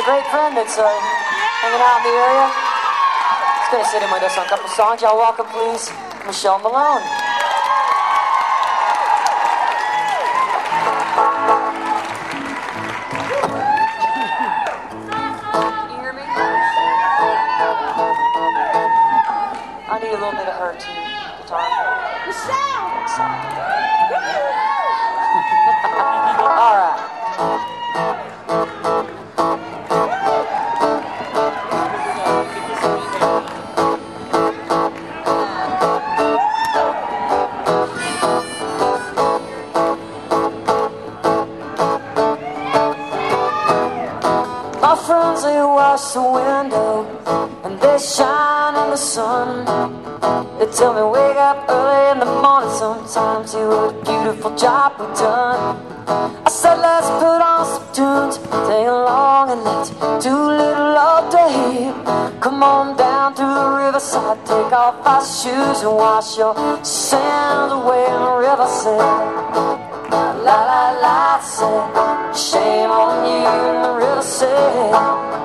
a great friend that's hanging out in the area. He's going to sit in with us on a couple songs. Y'all welcome, please, Michelle Malone. Can you hear me? I need a little bit of her, too. Guitar. Michelle! All right. My friends, they wash the window and they shine in the sun. They tell me wake up early in the morning sometimes. See what a beautiful job we've done. I said let's put on some tunes, sing along and let's do a little all day. Come on down to the riverside, take off our shoes and wash your sins away in the river. Said la la la, said shame on you. And the river said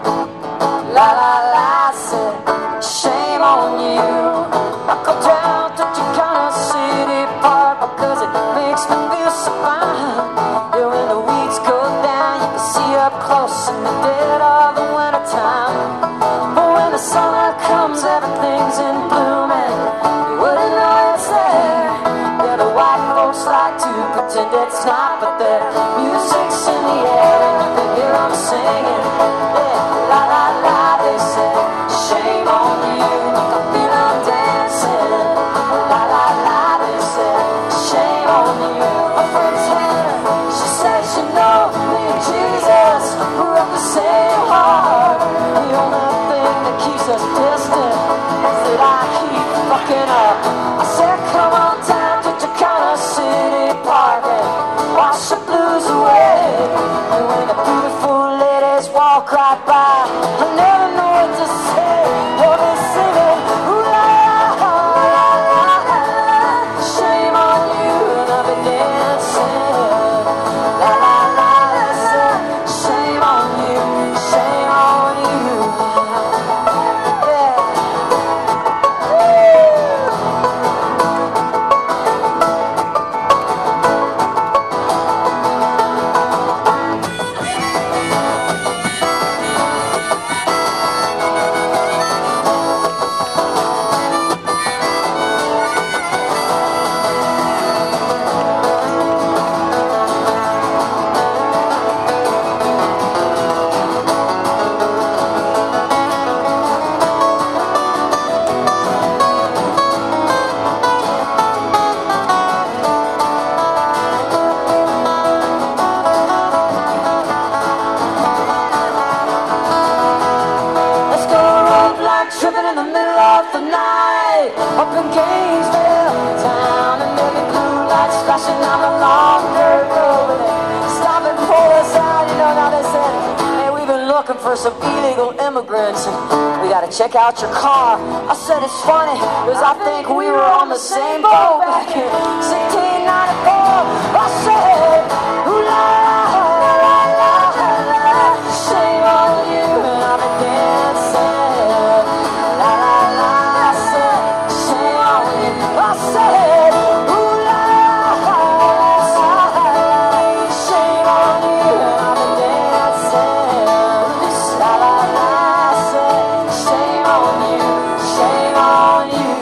la la la, said shame on you. I go down to Chicana City Park because it makes me feel so fine. Yeah, when the weeds go down, you can see up close in the dead of the winter time. But when the summer comes, everything's in bloom and you wouldn't know it's there. Yeah, the white folks like to pretend it's not, but the music's in the air and you can hear them singing. Yeah, la la la, they say shame on you. You can feel them dancing. La la la, they say shame on you. My friend's Hannah, she says you know me and Jesus, we're of the same heart. The only thing that keeps us distant is that I keep fucking up. I said come on down to Chicana City Park and wash the blues away. And when the beautiful ladies walk right by, I never know what to say. Oh, they're singing ooh la la la la la, shame on you. And I've been dancing la la la, they say shame on you, shame on you. Yeah. Tripping in the middle of the night, up in Gainesville town, and every blue light flashing down the long dirt road. They stop and pull us out, you know. Now they said, hey, we've been looking for some illegal immigrants, and we gotta check out your car. I said it's funny, cause I think we were on the same boat back in 1694. I said, ooh la la la la la, shame on you. And I've been dancing. I said, ooh la la la, shame on you. And I've been dancing. La la la, said shame on you, shame on you.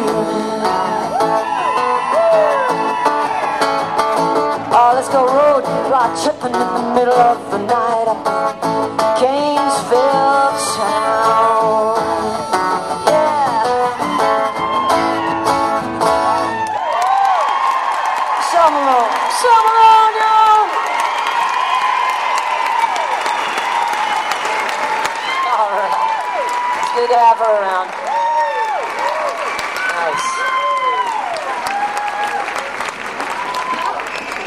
Oh, let's go road rock tripping in the middle of the night up in Gainesville town. Come along, y'all! All right. It's good to have her around.